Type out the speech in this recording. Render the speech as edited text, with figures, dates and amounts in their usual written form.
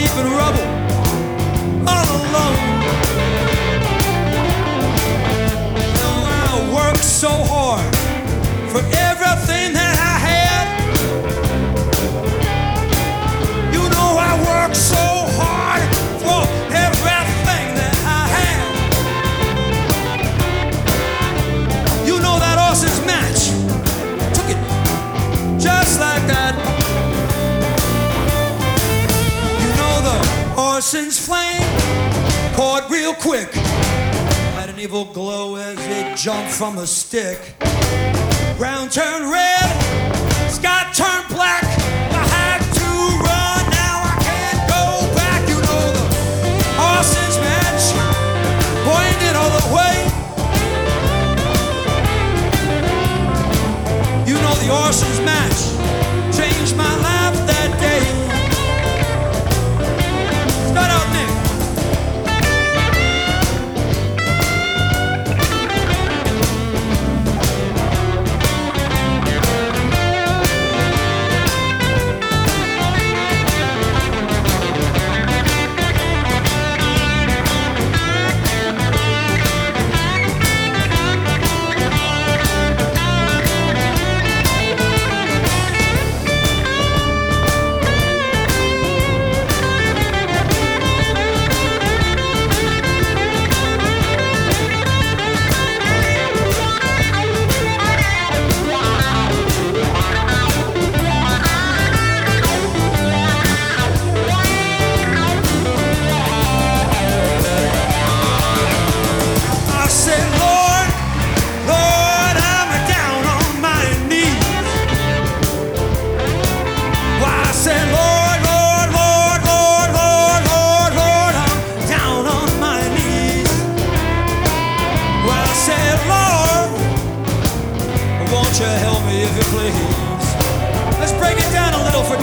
heap and rubble, all alone. I worked so hard for everything that I had. You know I worked so hard for everything that I had. You know that horse's match took it just like that. You know the horse's flame caught real quick, had an evil glow as it jumped from a stick. Ground turned red, sky turned black. I had to run, now I can't go back. You know the horse's match, pointed it all the way. You know the horse's match changed my life that day. Start out, Nick. Won't you help me if you please? Let's break it down a little for